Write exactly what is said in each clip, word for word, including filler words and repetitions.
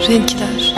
Renkler.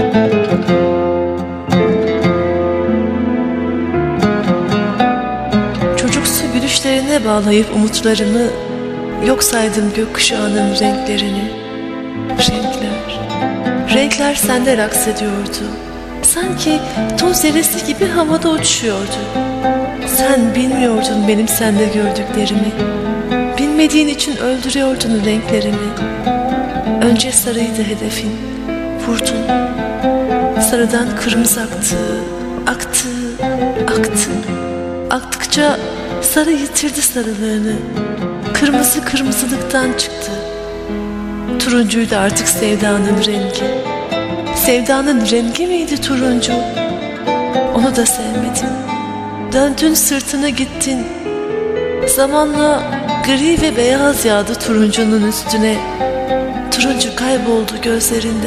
Çocuksu gülüşlerine bağlayıp umutlarımı, yok saydım gökkuşağının renklerini. Renkler. Renkler sende raks ediyordu. Sanki toz zerresi gibi havada uçuyordu. Sen bilmiyordun benim sende gördüklerimi. Bilmediğin için öldürüyordun renklerimi. Önce sarıydı hedefin, vurdun. Sarıdan kırmızı aktı, aktı, aktı. Aktıkça sarı yitirdi sarılığını. Kırmızı kırmızılıktan çıktı. Turuncuydu artık sevdanın rengi. Sevdanın rengi miydi turuncu? Onu da sevmedim. Döndün sırtını gittin. Zamanla gri ve beyaz yağdı turuncunun üstüne. Turuncu kayboldu gözlerinde.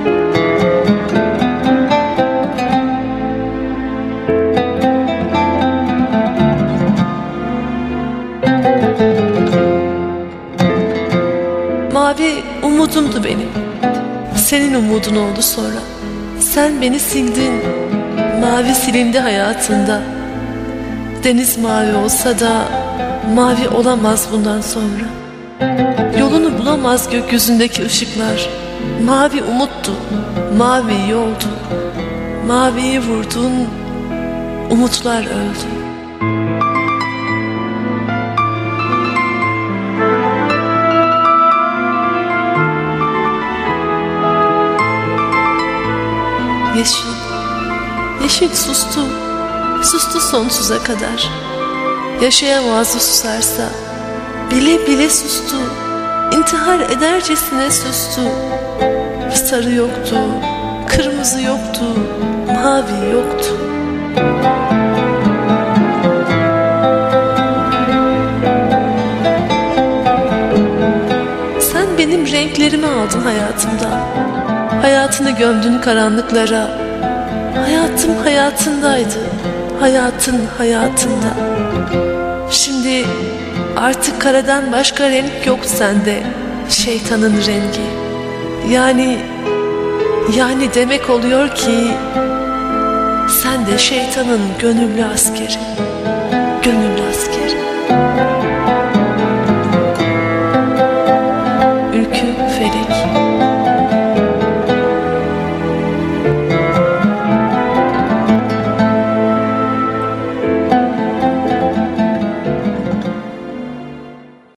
Mavi umudumdu benim. Senin umudun oldu sonra. Sen beni sildin. Mavi silindi hayatında. Deniz mavi olsa da mavi olamaz bundan sonra. Yolunu bulamaz gökyüzündeki ışıklar. Mavi umuttu, mavi yoldu. Maviyi vurdun, umutlar öldü. Yeşil, yeşil sustu, sustu sonsuza kadar. Yaşayamazdı susarsa, bile bile sustu, intihar edercesine sustu. Sarı yoktu, kırmızı yoktu, mavi yoktu. Sen benim renklerimi aldın hayatımdan. Hayatını gömdün karanlıklara. Hayatım hayatındaydı, hayatın hayatında. Şimdi artık karadan başka renk yok sende, şeytanın rengi. Yani, yani demek oluyor ki sen de şeytanın gönüllü askeri.